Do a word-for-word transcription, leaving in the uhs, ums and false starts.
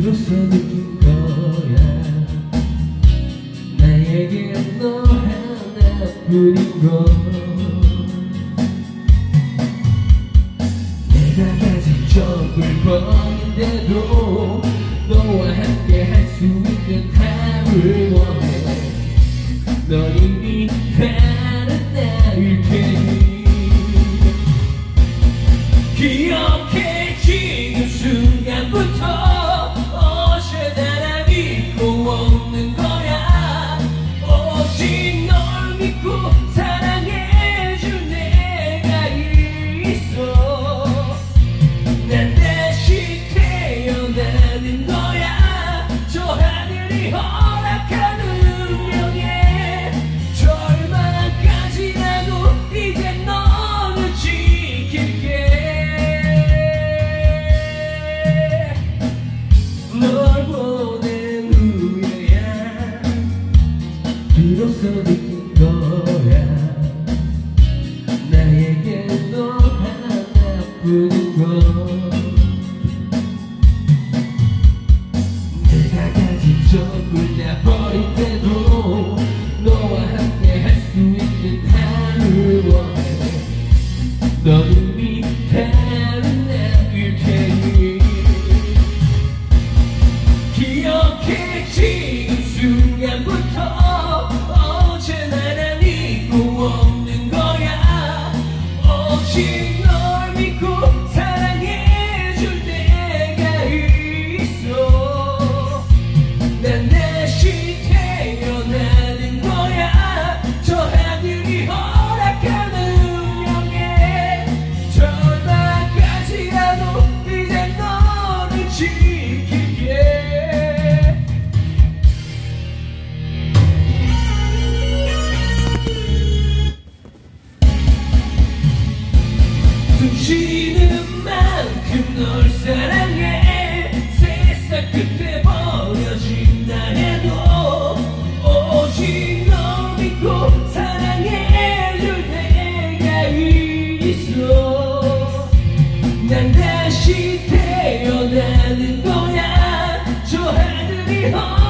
비로소 느낀 거야. 나에게 너 하나뿐인 걸. 내가 가진 적을 뻔인데도 너와 함께 할 수 있는 삶을 원해. 넌 이미 다른 나일 테니 기억해. 지금 순간부터 어제 나를 믿고 없는 거야. 오직 널 믿고 사랑해줄 내가 있어. 난 다시 태어나는 거야. 저 하늘이 허락한 운명에 절망까지라도 이제 너를 지킬게. 널 보낸 후에야 비로소 느낀 거야. 나에게 너 하나뿐인 걸. 내가 가진 적을 다 버릴 때도 너와 함께 할 수 있는 삶을 원해. 넌 이미 다른 나일 테니 기억해. 지금 순간부터 어제 나를 믿고 없는 거야. 오직 널 믿고 사랑해줄 내가 있어. 난 다시 태어나는 거야. 저 하늘이 허락한 운명에 절망까지라도 이제 너를 지킬게. 숨쉬는 만큼 널 사랑해. 세상 끝에 버려진다 해도 오직 널 믿고 사랑해줄 내가 있어. 난 다시 태어나는 거야. 저 하늘이